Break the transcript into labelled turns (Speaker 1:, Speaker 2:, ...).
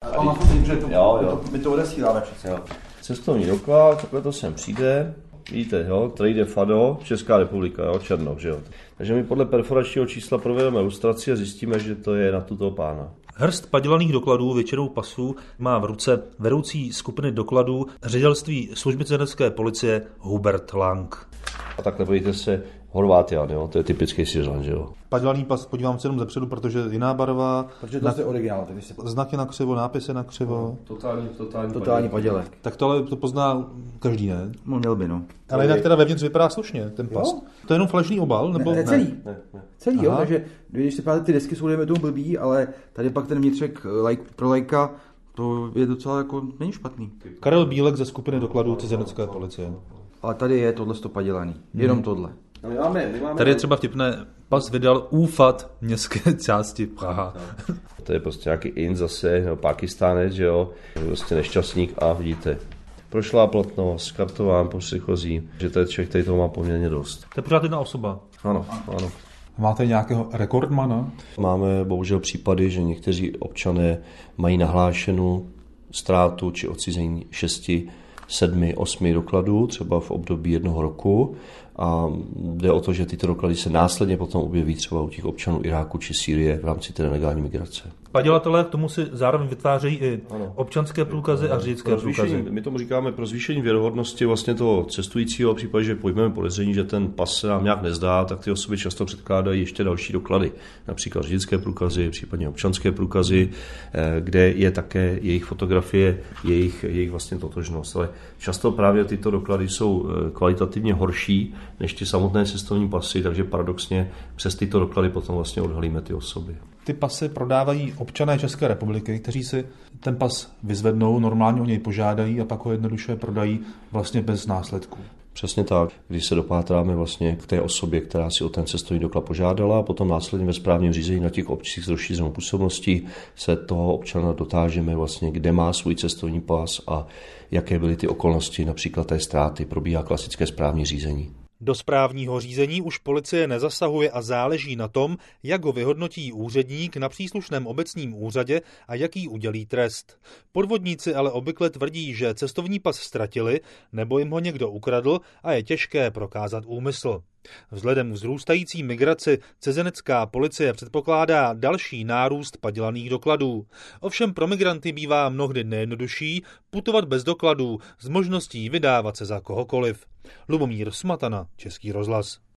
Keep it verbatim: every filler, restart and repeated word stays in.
Speaker 1: A na fotení, že to,
Speaker 2: jo,
Speaker 1: my,
Speaker 2: jo.
Speaker 1: to, my to odesíláme přece.
Speaker 2: Jo. Cestovní doklad, takhle to sem přijde. Vidíte, jo, tady jde Fado, Česká republika, jo, Černov, že jo. Takže my podle perforačního čísla provedeme lustraci a zjistíme, že to je na tuto pána.
Speaker 3: Hrst padělaných dokladů, většinou pasů, má v ruce vedoucí skupiny dokladů ředitelství služby cizinecké policie Hubert Lang.
Speaker 2: A takhle podívejte se, Horvátian, jo, to je typický Syřan, že jo.
Speaker 4: Padělaný pas, podívám se jenom zepředu, protože jiná barva,
Speaker 1: Protože to je originál. Tedy se...
Speaker 4: znaky na křivo, nápisy na křivo.
Speaker 2: Totální, totální,
Speaker 1: Totální padělek.
Speaker 4: Tak to ale to pozná každý, ne?
Speaker 1: No, měl by, no.
Speaker 4: Ale jinak teda vevnitř vypadá slušně, ten pas.
Speaker 1: Jo?
Speaker 4: To je jenom flašný obal? Nebo...
Speaker 1: Ne, ne, celý.
Speaker 2: Ne, ne.
Speaker 1: Celý,
Speaker 4: Aha.
Speaker 1: jo, takže když si právě ty desky jsou dejme tomu blbý, ale tady pak ten vnitřek like, pro lajka, to je docela jako, není špatný.
Speaker 4: Karel Bílek ze skupiny dokladů cizinecké policie.
Speaker 1: Ale tady je tohle padělaný, jenom hmm. tohle.
Speaker 2: No, my máme, my máme...
Speaker 3: Tady je třeba vtipné, pas vydal úfat městské části Praha.
Speaker 2: To je prostě nějaký in zase, no, Pakistánec, že jo, prostě nešťastník a vidíte. Prošlá platnost, skartován, příchozí, že to je člověk, který toho má poměrně dost.
Speaker 3: To je pořád jedna osoba.
Speaker 2: Ano, ano.
Speaker 4: Máte nějakého rekordmana?
Speaker 2: Máme bohužel případy, že někteří občané mají nahlášenou ztrátu či odcizení šesti, sedmi, osmi dokladů, třeba v období jednoho roku. A jde o to, že tyto doklady se následně potom objeví třeba u těch občanů Iráku či Sýrie v rámci té nelegální migrace.
Speaker 3: Padělatelé k tomu si zároveň vytvářejí i
Speaker 2: Ano.
Speaker 3: občanské průkazy a řidičské průkazy.
Speaker 2: My tomu říkáme pro zvýšení věrohodnosti vlastně toho cestujícího, v případě, že pojmeme podezření, že ten pas se nám nějak nezdá, tak ty osoby často předkládají ještě další doklady, například řidičské průkazy, případně občanské průkazy, kde je také jejich fotografie, jejich, jejich vlastně totožnost. Ale často právě tyto doklady jsou kvalitativně horší než ty samotné cestovní pasy, takže paradoxně přes tyto doklady potom vlastně odhalíme ty osoby.
Speaker 4: Ty pasy prodávají občané České republiky, kteří si ten pas vyzvednou, normálně o něj požádají a pak ho jednoduše prodají vlastně bez následků.
Speaker 2: Přesně tak, když se dopátráme vlastně k té osobě, která si o ten cestovní doklad požádala, a potom následně ve správním řízení na těch obcích s rozšířenou působností se toho občana dotážeme vlastně, kde má svůj cestovní pas a jaké byly ty okolnosti, například té ztráty, probíhá klasické správní řízení.
Speaker 3: Do správního řízení už policie nezasahuje a záleží na tom, jak ho vyhodnotí úředník na příslušném obecním úřadě a jaký udělí trest. Podvodníci ale obvykle tvrdí, že cestovní pas ztratili nebo jim ho někdo ukradl a je těžké prokázat úmysl. Vzhledem k vzrůstající migraci cizinecká policie předpokládá další nárůst padělaných dokladů. Ovšem pro migranty bývá mnohdy nejjednodušší putovat bez dokladů s možností vydávat se za kohokoliv. Lubomír Smatana, Český rozhlas.